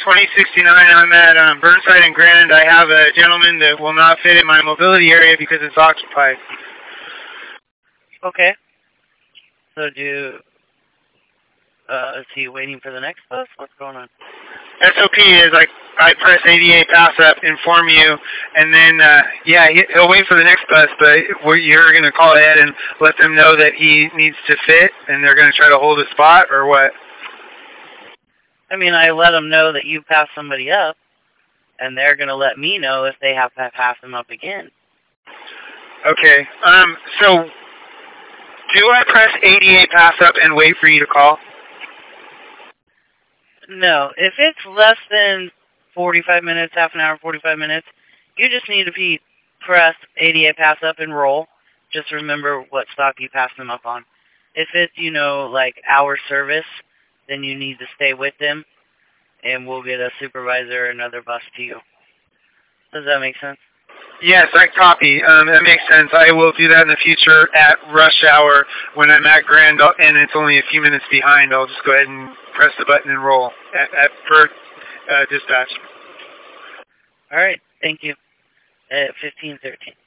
2069, I'm at Burnside and Grand. I have a gentleman that will not fit in my mobility area because it's occupied. Okay. So is he waiting for the next bus? What's going on? SOP is I press 88 pass up, inform you, and then, he'll wait for the next bus, but you're going to call ahead and let them know that he needs to fit, and they're going to try to hold a spot, or what? I mean, I let them know that you passed somebody up, and they're going to let me know if they have to pass them up again. Okay, so do I press 88 pass up and wait for you to call? No, if it's less than 45 minutes, half an hour, 45 minutes, you just need to press 88 pass up and roll. Just remember what stop you passed them up on. If it's, like hour service, then you need to stay with them, and we'll get a supervisor or another bus to you. Does that make sense? Yes, I copy. That makes sense. I will do that in the future at rush hour when I'm at Grand, and it's only a few minutes behind. I'll just go ahead and press the button and roll for dispatch. All right. Thank you. At 15:13.